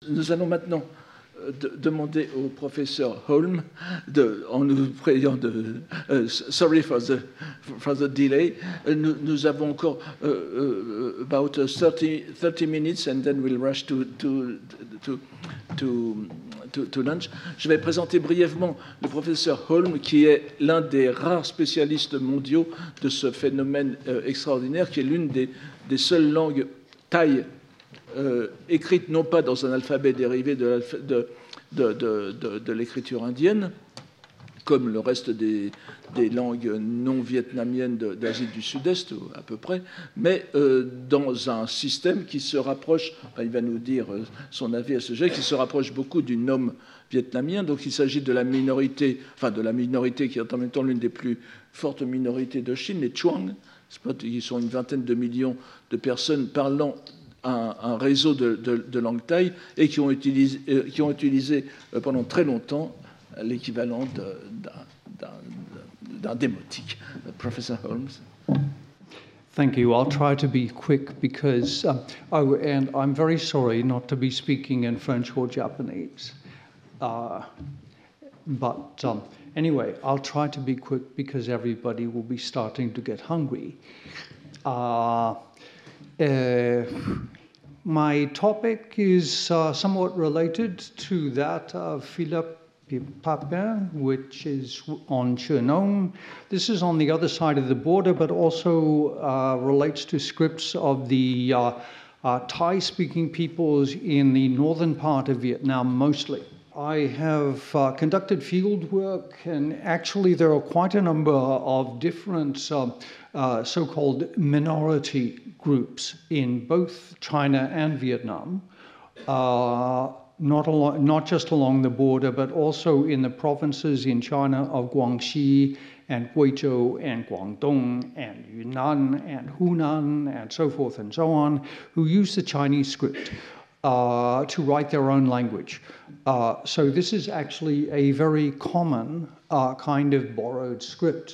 Nous allons maintenant demander au professeur Holm, en nous priant de... sorry for the delay. Nous avons encore about 30 minutes and then we'll rush to lunch. Je vais présenter brièvement le professeur Holm, qui est l'un des rares spécialistes mondiaux de ce phénomène extraordinaire, qui est l'une des seules langues thaï écrite non pas dans un alphabet dérivé de l'écriture indienne, comme le reste des langues non vietnamiennes d'Asie du Sud-Est, à peu près, mais dans un système qui se rapproche, il va nous dire son avis à ce sujet, qui se rapproche beaucoup du nom vietnamien. Donc il s'agit de la minorité qui est en même temps l'une des plus fortes minorités de Chine, les Chuang. Ils sont une vingtaine de millions de personnes parlant un réseau de langue thaï et qui ont utilisé pendant très longtemps l'équivalent d'un démotique. Professor Holmes. Thank you. I'll try to be quick because, and I'm very sorry not to be speaking in French or Japanese. But anyway, I'll try to be quick because everybody will be starting to get hungry. My topic is somewhat related to that of Philippe Papin, which is on Chernom. This is on the other side of the border, but also relates to scripts of the Thai-speaking peoples in the northern part of Vietnam mostly. I have conducted field work, and actually there are quite a number of different so-called minority groups in both China and Vietnam, not just along the border, but also in the provinces in China of Guangxi and Guizhou and Guangdong and Yunnan and Hunan and so forth and so on, who use the Chinese script to write their own language. So this is actually a very common kind of borrowed script.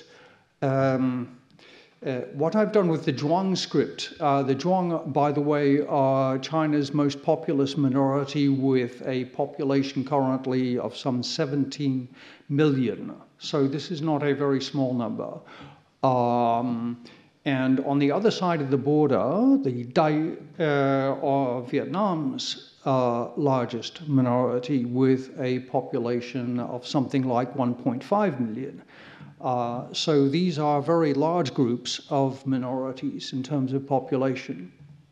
What I've done with the Zhuang script, the Zhuang, by the way, are China's most populous minority with a population currently of some 17 million. So this is not a very small number. And on the other side of the border, the Dai are Vietnam's largest minority with a population of something like 1.5 million. So these are very large groups of minorities in terms of population.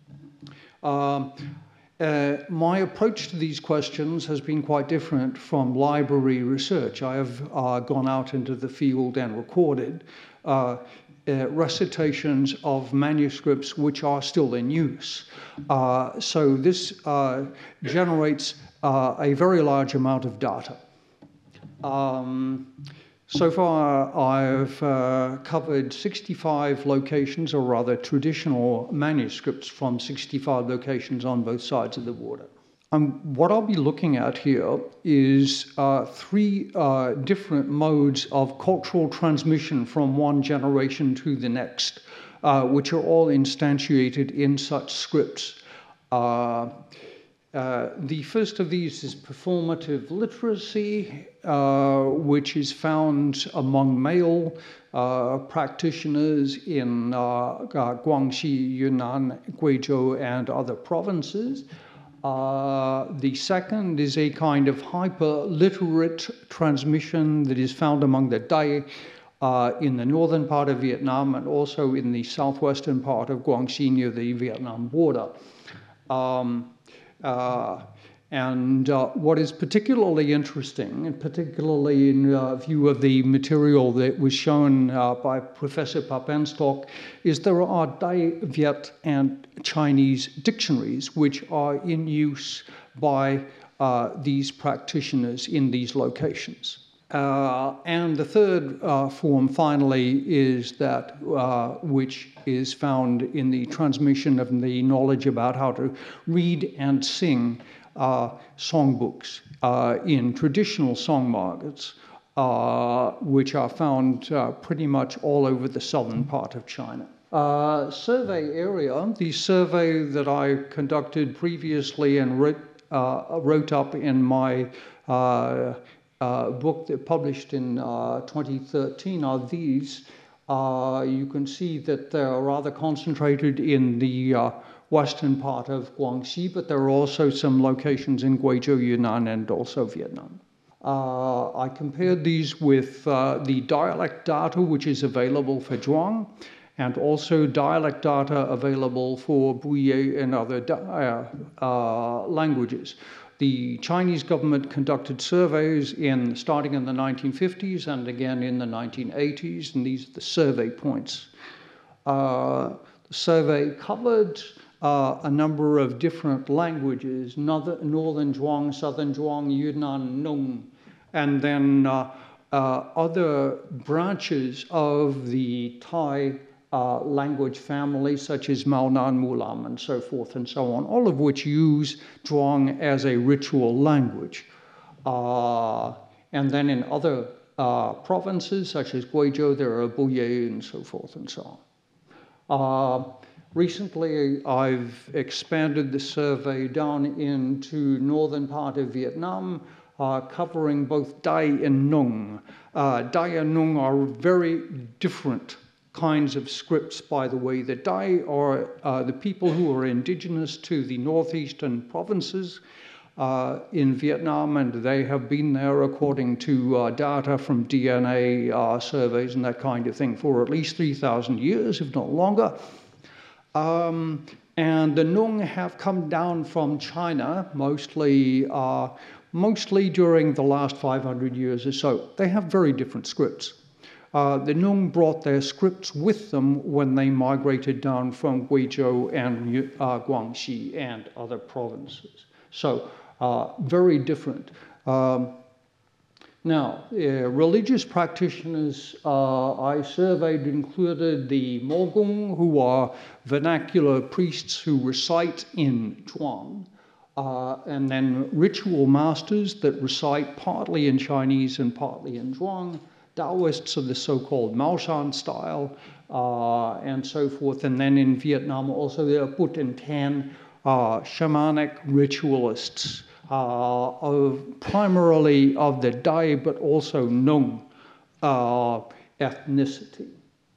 My approach to these questions has been quite different from library research. I have gone out into the field and recorded recitations of manuscripts which are still in use. So this generates a very large amount of data. So far, I've covered 65 locations, or rather traditional manuscripts from 65 locations on both sides of the border. What I'll be looking at here is three different modes of cultural transmission from one generation to the next, which are all instantiated in such scripts. The first of these is performative literacy, which is found among male practitioners in Guangxi, Yunnan, Guizhou, and other provinces. The second is a kind of hyper-literate transmission that is found among the Dai in the northern part of Vietnam and also in the southwestern part of Guangxi near the Vietnam border. What is particularly interesting, and particularly in view of the material that was shown by Professor Papin's talk, is there are Dai, Viet, and Chinese dictionaries which are in use by these practitioners in these locations. And the third form, finally, is that which is found in the transmission of the knowledge about how to read and sing songbooks in traditional song markets, which are found pretty much all over the southern part of China. Survey area, the survey that I conducted previously and wrote up in my book that published in 2013 are these. You can see that they're rather concentrated in the western part of Guangxi, but there are also some locations in Guizhou, Yunnan, and also Vietnam. I compared these with the dialect data, which is available for Zhuang, and also dialect data available for Puyi and other languages. The Chinese government conducted surveys starting in the 1950s and again in the 1980s, and these are the survey points. The survey covered a number of different languages: Northern Zhuang, Southern Zhuang, Yunnan, Nung, and then other branches of the Thai language family, such as Maonan, Mulam, and so forth and so on, all of which use Zhuang as a ritual language. And then in other provinces, such as Guizhou, there are Puyi and so forth and so on. Recently, I've expanded the survey down into northern part of Vietnam, covering both Dai and Nung. Dai and Nung are very different kinds of scripts, by the way. The Dai are the people who are indigenous to the northeastern provinces in Vietnam, and they have been there according to data from DNA surveys and that kind of thing for at least 3,000 years, if not longer. And the Nung have come down from China, mostly during the last 500 years or so. They have very different scripts. The Nung brought their scripts with them when they migrated down from Guizhou and Guangxi and other provinces. So very different. Now, religious practitioners I surveyed included the Mogong, who are vernacular priests who recite in Zhuang, and then ritual masters that recite partly in Chinese and partly in Zhuang, Taoists of the so-called Maoshan style, and so forth. And then in Vietnam also there are Put and Tan, shamanic ritualists, primarily of the Dai, but also Nung ethnicity.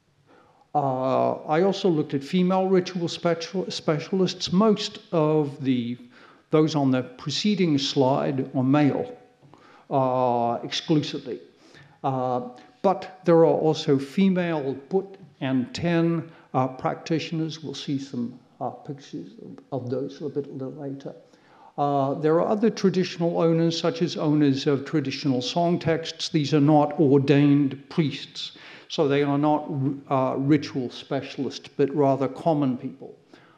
I also looked at female ritual specialists. Most of those on the preceding slide are male exclusively. But there are also female Put and Tan practitioners. We'll see some pictures of those a little later. There are other traditional owners, such as owners of traditional song texts. These are not ordained priests, so they are not ritual specialists, but rather common people.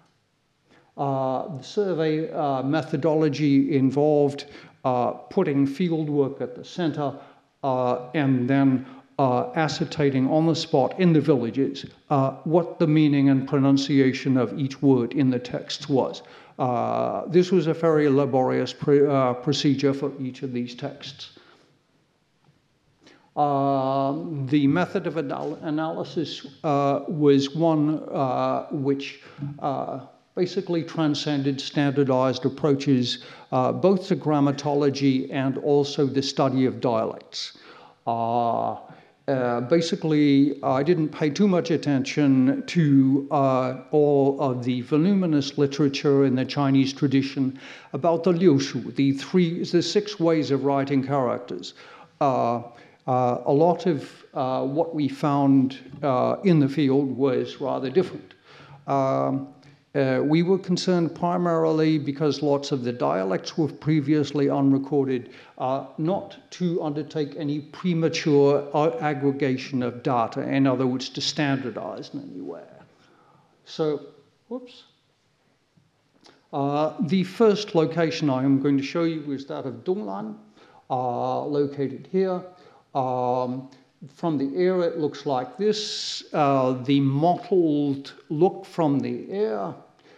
The survey methodology involved putting fieldwork at the center and then ascertaining on the spot in the villages what the meaning and pronunciation of each word in the text was. This was a very laborious procedure for each of these texts. The method of analysis was one which basically transcended standardized approaches, both to grammatology and also the study of dialects. Basically, I didn't pay too much attention to all of the voluminous literature in the Chinese tradition about the liushu, the 6 ways of writing characters. A lot of what we found in the field was rather different. We were concerned primarily because lots of the dialects were previously unrecorded, not to undertake any premature aggregation of data, in other words, to standardize anywhere. So, whoops. The first location I am going to show you is that of Donglan, located here. From the air, it looks like this. The mottled look from the air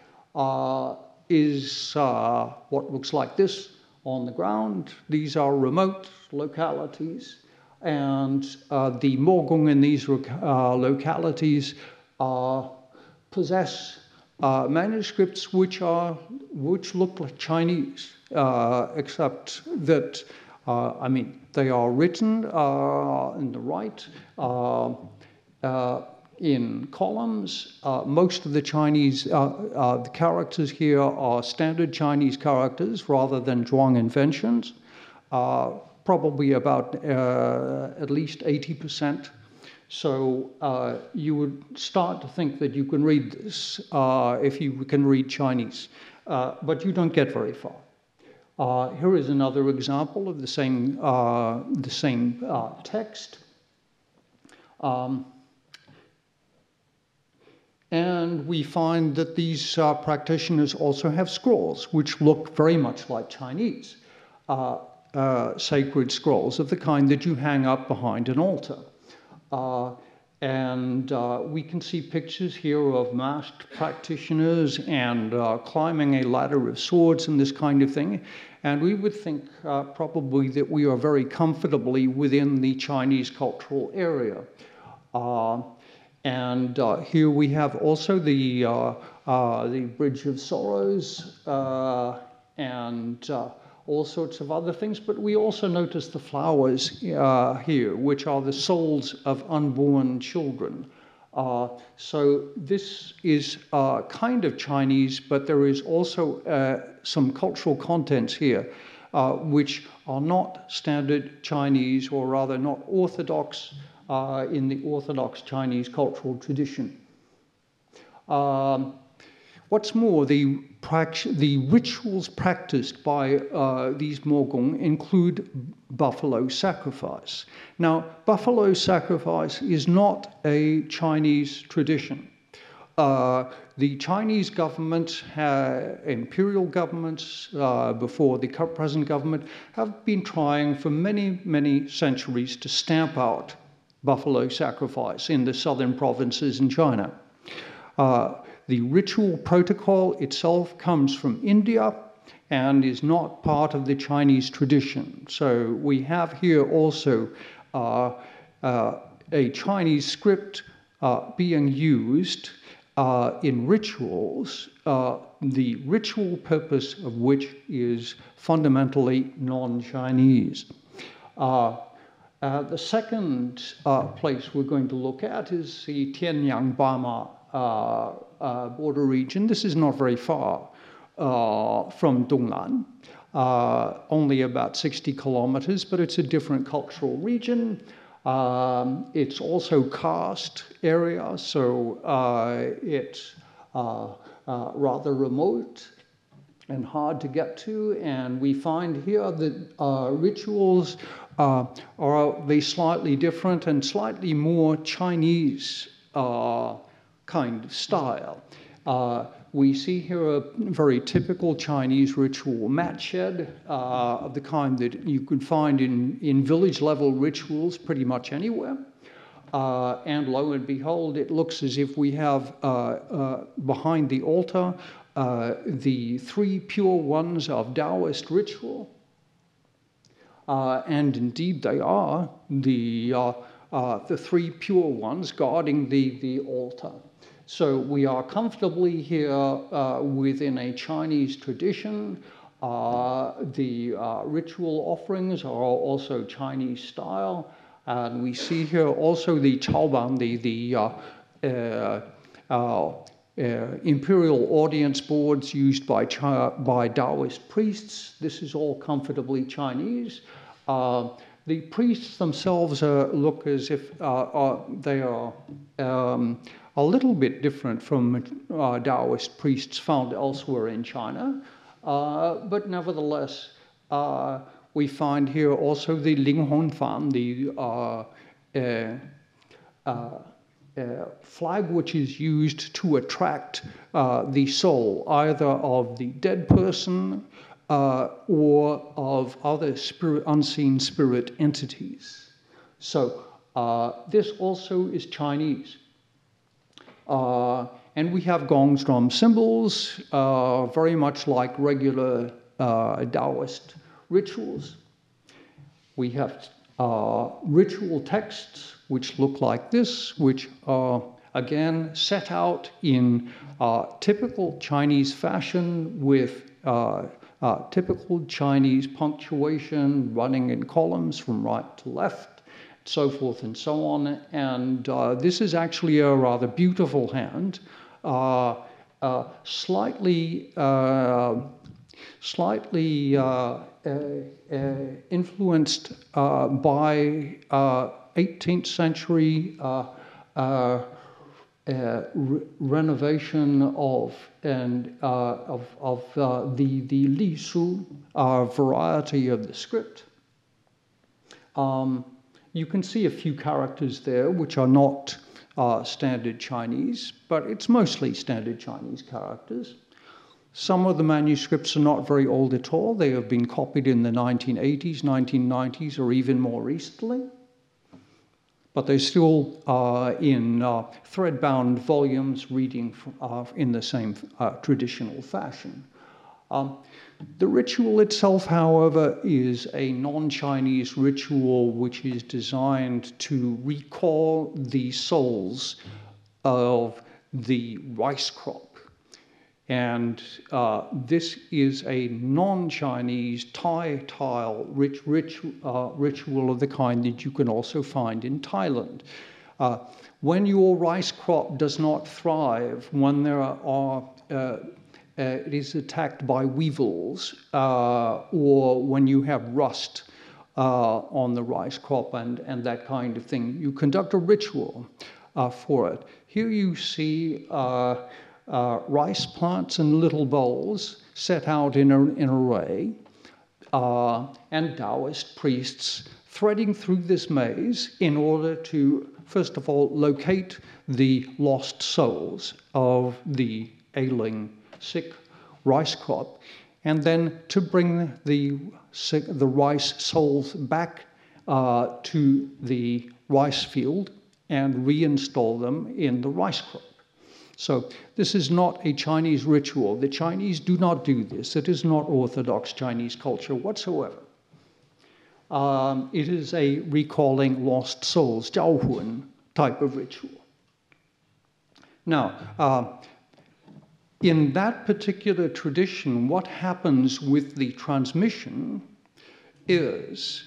is what looks like this on the ground. These are remote localities, and the Mogong in these localities possess manuscripts which look like Chinese, except that, I mean, they are written in the right in columns. Most of the Chinese, the characters here are standard Chinese characters rather than Zhuang inventions. Probably about at least 80%. So you would start to think that you can read this if you can read Chinese, but you don't get very far. Here is another example of the same text. And we find that these practitioners also have scrolls, which look very much like Chinese. Sacred scrolls of the kind that you hang up behind an altar. We can see pictures here of masked practitioners and climbing a ladder of swords and this kind of thing. And we would think probably that we are very comfortably within the Chinese cultural area. Here we have also the Bridge of Sorrows and all sorts of other things, but we also notice the flowers here, which are the souls of unborn children. So this is kind of Chinese, but there is also some cultural contents here, which are not standard Chinese, or rather not orthodox in the orthodox Chinese cultural tradition. What's more, the rituals practiced by these Mogong include buffalo sacrifice. Now, buffalo sacrifice is not a Chinese tradition. The Chinese government, imperial governments before the present government, have been trying for many, many centuries to stamp out buffalo sacrifice in the southern provinces in China. The ritual protocol itself comes from India and is not part of the Chinese tradition. So we have here also a Chinese script being used in rituals, the ritual purpose of which is fundamentally non-Chinese. The second place we're going to look at is the Tianyang-Bama border region. This is not very far from Donglan, only about 60 kilometers, but it's a different cultural region. It's also karst area, so it's rather remote and hard to get to. And we find here that rituals are they slightly different and slightly more Chinese kind of style. We see here a very typical Chinese ritual mat shed of the kind that you could find in village-level rituals pretty much anywhere. And lo and behold, it looks as if we have behind the altar the three pure ones of Taoist ritual. And indeed they are the three pure ones guarding the altar. So we are comfortably here within a Chinese tradition. The ritual offerings are also Chinese style. And we see here also the Chaoban, the imperial audience boards used by Taoist priests. This is all comfortably Chinese. The priests themselves look as if they are a little bit different from Taoist priests found elsewhere in China. But nevertheless, we find here also the Linghong Fan, the flag which is used to attract the soul, either of the dead person or of other unseen spirit entities. So this also is Chinese. And we have gongs, drum, cymbals, very much like regular Taoist rituals. We have ritual texts which look like this, which are again set out in typical Chinese fashion with typical Chinese punctuation running in columns from right to left, so forth and so on. And this is actually a rather beautiful hand, slightly influenced by 18th century renovation of the Li Su variety of the script. You can see a few characters there which are not standard Chinese, but it's mostly standard Chinese characters. Some of the manuscripts are not very old at all. They have been copied in the 1980s, 1990s, or even more recently. But they're still in thread-bound volumes, reading in the same traditional fashion. The ritual itself, however, is a non-Chinese ritual which is designed to recall the souls of the rice crop. And this is a non-Chinese Thai tile ritual of the kind that you can also find in Thailand. When your rice crop does not thrive, when there are it is attacked by weevils, or when you have rust on the rice crop and that kind of thing, you conduct a ritual for it. Here you see rice plants in little bowls set out in an array, and Taoist priests threading through this maze in order to, first of all, locate the lost souls of the ailing, sick rice crop, and then to bring the rice souls back to the rice field and reinstall them in the rice crop. So this is not a Chinese ritual. The Chinese do not do this. It is not Orthodox Chinese culture whatsoever. It is a recalling lost souls, 招魂 type of ritual. Now, in that particular tradition, what happens with the transmission is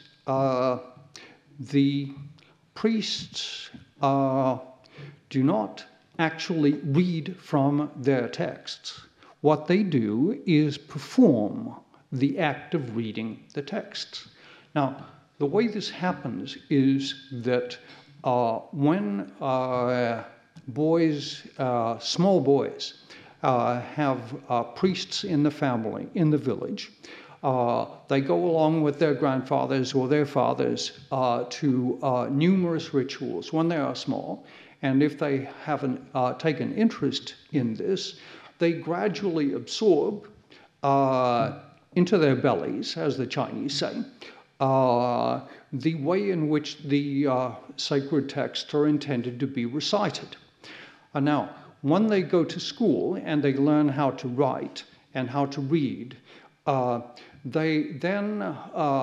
the priests do not actually read from their texts. What they do is perform the act of reading the texts. Now, the way this happens is that when small boys, have priests in the family, in the village, they go along with their grandfathers or their fathers to numerous rituals when they are small. And if they haven't taken interest in this, they gradually absorb into their bellies, as the Chinese say, the way in which the sacred texts are intended to be recited. Now, when they go to school and they learn how to write and how to read, they then,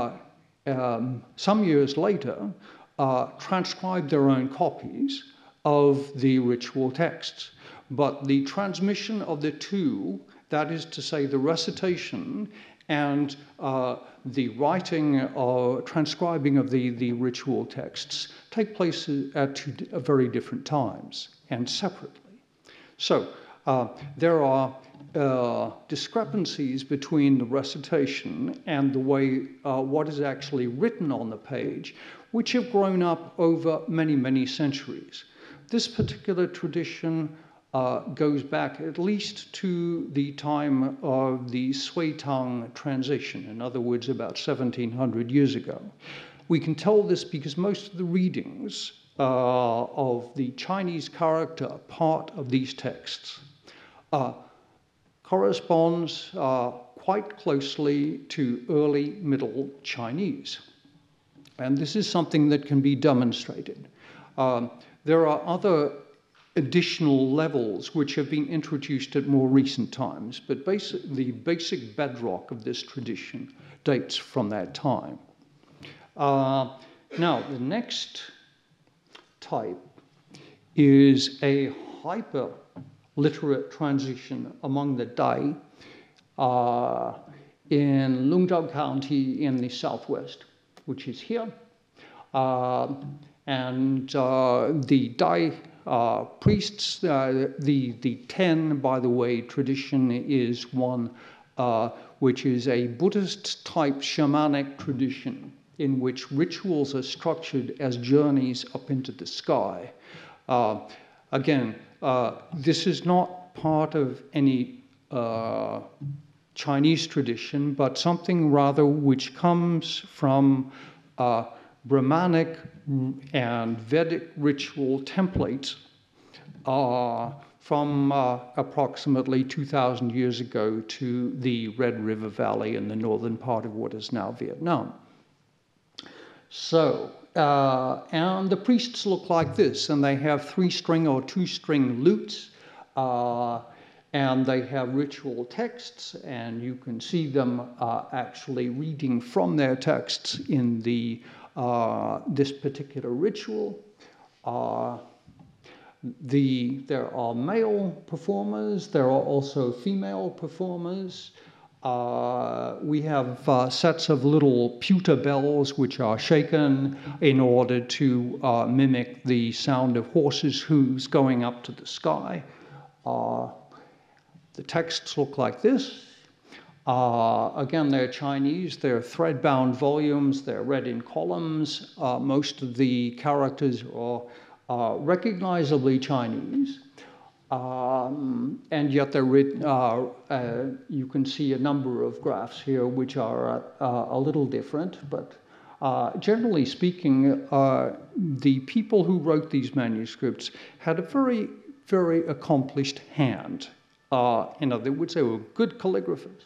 some years later, transcribe their own copies of the ritual texts. But the transmission of the two, that is to say the recitation and the writing or transcribing of the ritual texts, take place at very different times and separately. So there are discrepancies between the recitation and the way what is actually written on the page, which have grown up over many, many centuries. This particular tradition goes back at least to the time of the Sui Tang transition, in other words, about 1700 years ago. We can tell this because most of the readings of the Chinese character part of these texts corresponds quite closely to early Middle Chinese. And this is something that can be demonstrated. There are other additional levels which have been introduced at more recent times, but the basic bedrock of this tradition dates from that time. Now, the next type is a hyper-literate transition among the Dai in Lungzhou County in the southwest, which is here. And the Dai priests, the 10, by the way, tradition is one which is a Buddhist-type shamanic tradition in which rituals are structured as journeys up into the sky. Again, this is not part of any Chinese tradition, but something rather which comes from Brahmanic and Vedic ritual templates from approximately 2,000 years ago to the Red River Valley in the northern part of what is now Vietnam. So, and the priests look like this, and they have 3-string or 2-string lutes, and they have ritual texts, and you can see them actually reading from their texts in the this particular ritual. There are male performers, there are also female performers. We have sets of little pewter bells which are shaken in order to mimic the sound of horses' hooves going up to the sky. The texts look like this. Again, they're Chinese. They're thread-bound volumes. They're read in columns. Most of the characters are recognizably Chinese. And yet they're written, you can see a number of graphs here which are a little different, but generally speaking, the people who wrote these manuscripts had a very, very accomplished hand. In other words, they were good calligraphers.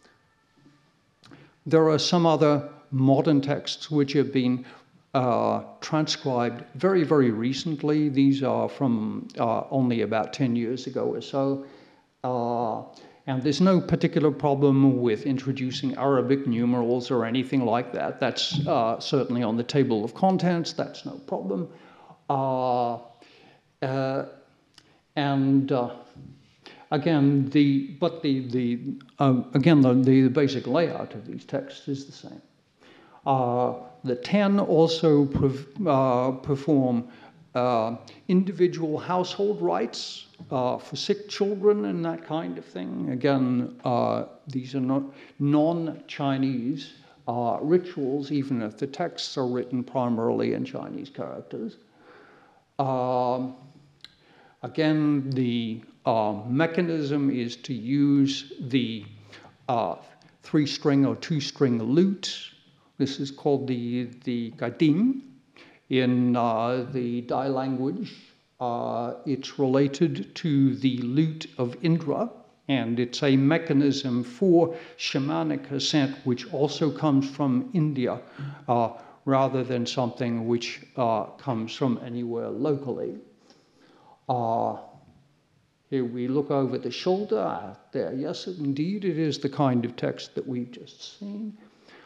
There are some other modern texts which have been transcribed very, very recently. These are from only about 10 years ago or so. And there's no particular problem with introducing Arabic numerals or anything like that. That's certainly on the table of contents. That's no problem. Again, the basic layout of these texts is the same. The 10 also perform individual household rites for sick children and that kind of thing. Again, these are not non-Chinese rituals, even if the texts are written primarily in Chinese characters. Again, the mechanism is to use the 3-string or 2-string lute. This is called the gading in the Dai language. It's related to the lute of Indra, and it's a mechanism for shamanic ascent, which also comes from India, rather than something which comes from anywhere locally. Here we look over the shoulder there. Yes, indeed, it is the kind of text that we've just seen.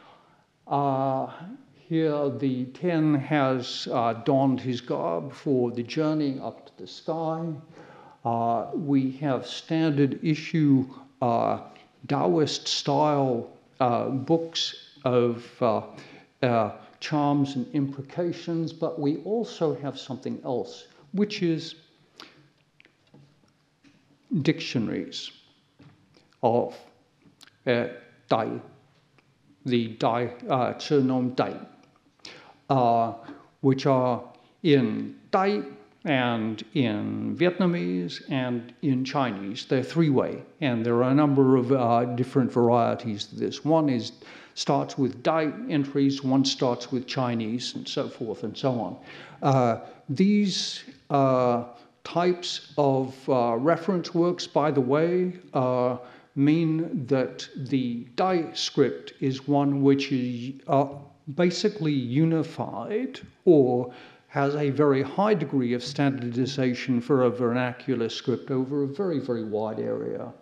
Here the 10 has donned his garb for the journey up to the sky. We have standard issue Taoist style books of charms and imprecations, but we also have something else, which is dictionaries of Dai, the Dai, Chernong Dai, which are in Dai and in Vietnamese and in Chinese. They're 3-way, and there are a number of different varieties to this. One starts with Dai entries, one starts with Chinese, and so forth and so on. These types of reference works, by the way, mean that the Dai script is one which is basically unified or has a very high degree of standardization for a vernacular script over a very, very wide area.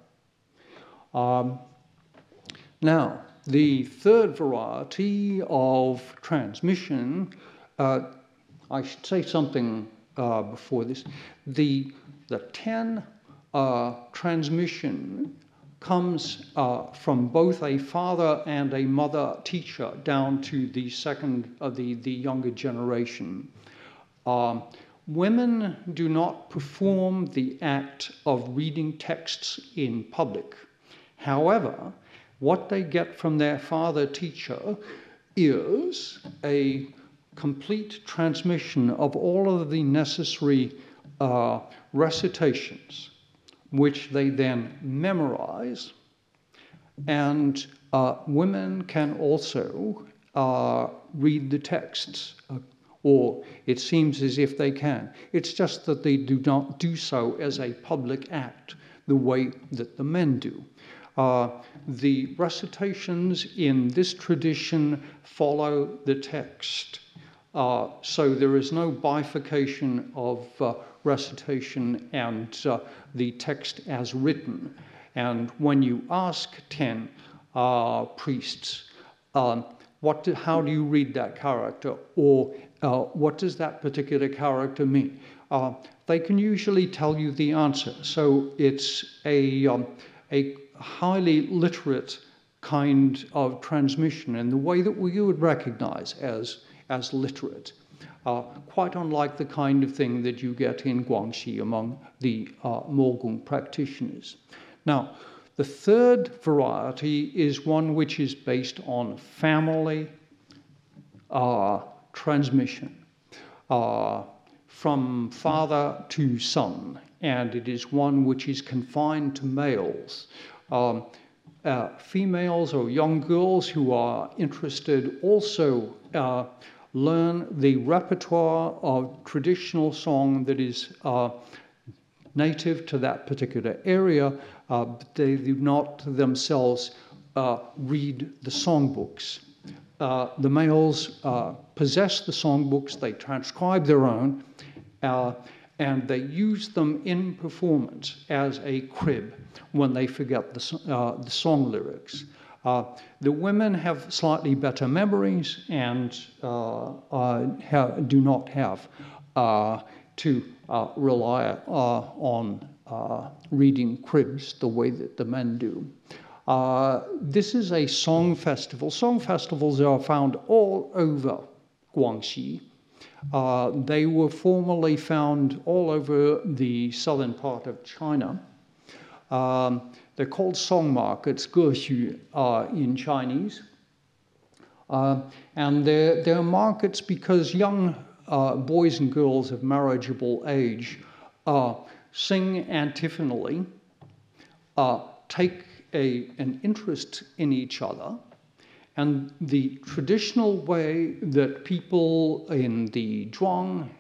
Now, the third variety of transmission, I should say something before this. The 10 transmission comes from both a father and a mother teacher down to the the younger generation. Women do not perform the act of reading texts in public. However, what they get from their father teacher is a complete transmission of all of the necessary recitations, which they then memorize. And women can also read the texts, or it seems as if they can. It's just that they do not do so as a public act the way that the men do. The recitations in this tradition follow the text. So there is no bifurcation of recitation and the text as written. And when you ask 10 priests, how do you read that character? Or what does that particular character mean? They can usually tell you the answer. So it's a highly literate kind of transmission in the way that we would recognize as literate. Quite unlike the kind of thing that you get in Guangxi among the Mogung practitioners. Now, the third variety is one which is based on family transmission from father to son, and it is one which is confined to males. Females or young girls who are interested also learn the repertoire of traditional song that is native to that particular area, but they do not themselves read the songbooks. The males possess the songbooks, they transcribe their own, and they use them in performance as a crib when they forget the song lyrics. The women have slightly better memories and do not have to rely on reading cribs the way that the men do. This is a song festival. Song festivals are found all over Guangxi. They were formerly found all over the southern part of China. They're called song markets, 歌序 in Chinese. And they're markets because young boys and girls of marriageable age sing antiphonally, take an interest in each other, and the traditional way that people in the Zhuang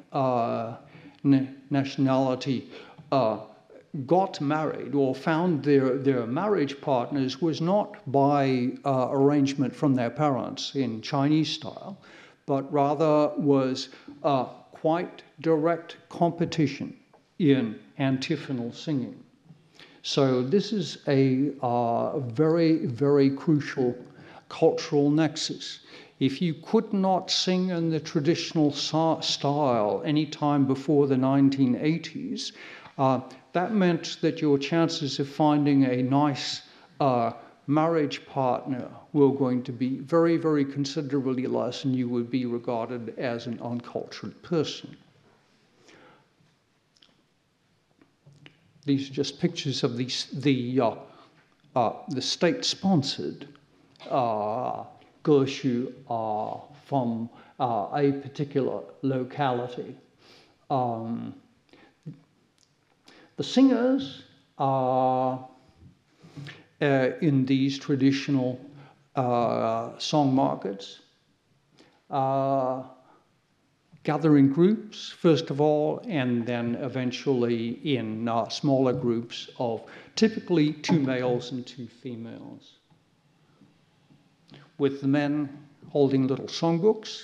nationality got married or found their marriage partners was not by arrangement from their parents in Chinese style, but rather was quite direct competition in antiphonal singing. So this is a very, very crucial cultural nexus. If you could not sing in the traditional style any time before the 1980s, that meant that your chances of finding a nice marriage partner were going to be very, very considerably less, and you would be regarded as an uncultured person. These are just pictures of the state-sponsored 歌序 from a particular locality. The singers are in these traditional song markets gather in groups, first of all, and then eventually in smaller groups of typically 2 males and 2 females, with the men holding little songbooks.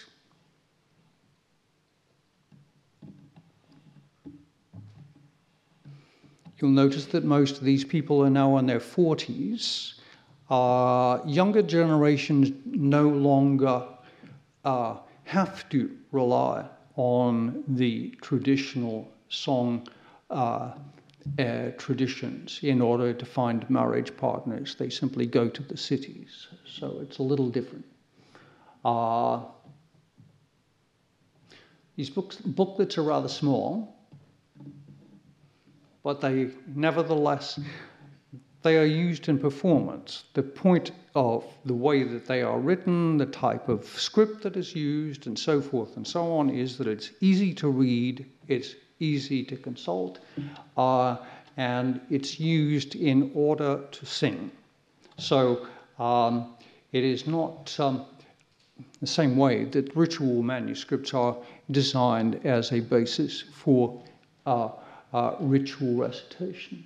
You'll notice that most of these people are now in their 40s. Younger generations no longer have to rely on the traditional song traditions. In order to find marriage partners, they simply go to the cities. So it's a little different. These booklets are rather small, but they nevertheless, they are used in performance. The point of the way that they are written, the type of script that is used, and so forth and so on, is that it's easy to read, it's easy to consult, and it's used in order to sing. So it is not the same way that ritual manuscripts are designed as a basis for ritual recitation.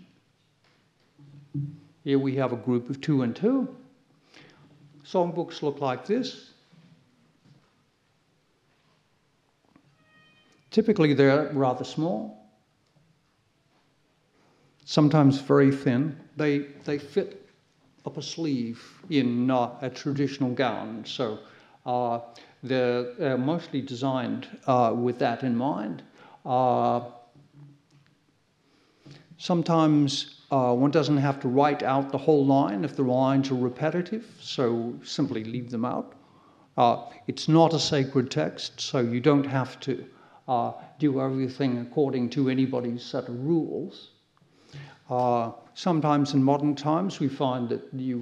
Here we have a group of 2 and 2. Songbooks look like this. Typically they're rather small, sometimes very thin. They fit up a sleeve in a traditional gown, so they're mostly designed with that in mind. Sometimes one doesn't have to write out the whole line if the lines are repetitive, so simply leave them out. It's not a sacred text, so you don't have to do everything according to anybody's set of rules. Sometimes in modern times we find that you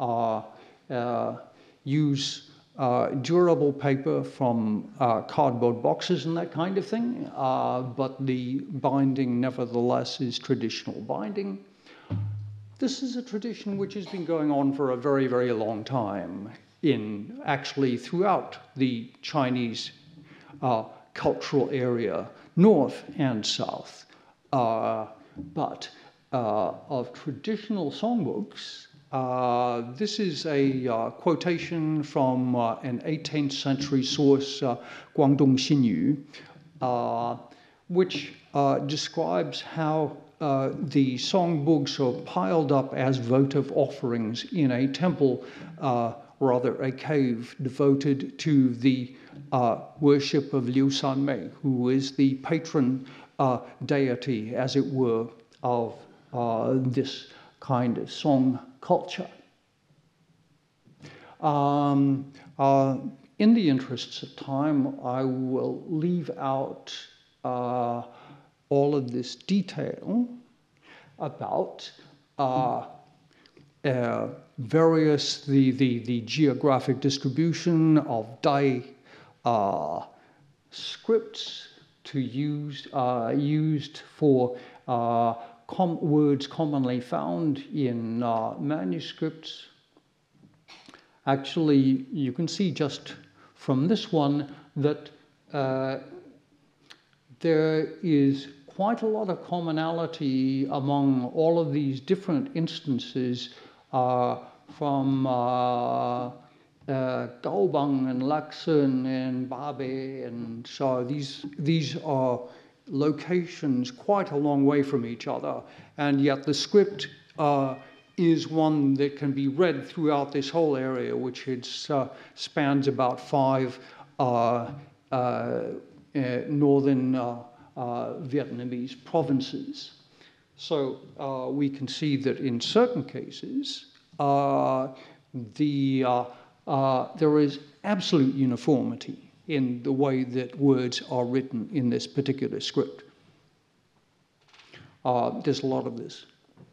use durable paper from cardboard boxes and that kind of thing, but the binding nevertheless is traditional binding. This is a tradition which has been going on for a very, very long time actually throughout the Chinese cultural area, north and south. But of traditional songbooks, this is a quotation from an 18th century source, Guangdong Xinyu, which describes how the songbooks are piled up as votive offerings in a temple, rather a cave devoted to the worship of Liu Sanmei, who is the patron deity, as it were, of this kind of song culture. In the interests of time, I will leave out all of this detail about various, the geographic distribution of Dai scripts to used for words commonly found in manuscripts. Actually, you can see just from this one that there is quite a lot of commonality among all of these different instances from Gaobang and Laksun and Babe, and so these are locations quite a long way from each other, and yet the script is one that can be read throughout this whole area, which spans about 5 northern Vietnamese provinces. So we can see that in certain cases, there is absolute uniformity in the way that words are written in this particular script. There's a lot of this.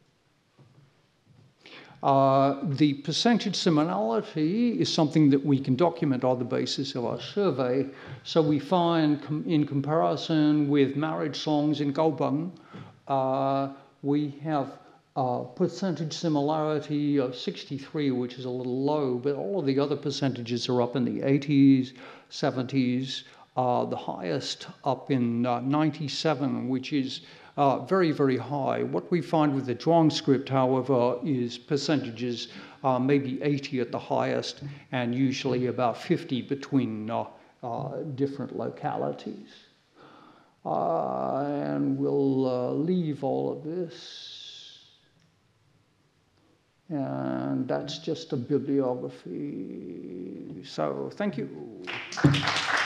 The percentage similarity is something that we can document on the basis of our survey. So we find, in comparison with marriage songs in Gaobang, we have percentage similarity of 63, which is a little low, but all of the other percentages are up in the 80s, 70s, the highest up in 97, which is very, very high. What we find with the Zhuang script, however, is percentages maybe 80 at the highest, and usually about 50 between different localities. And we'll leave all of this. And that's just a bibliography. So thank you.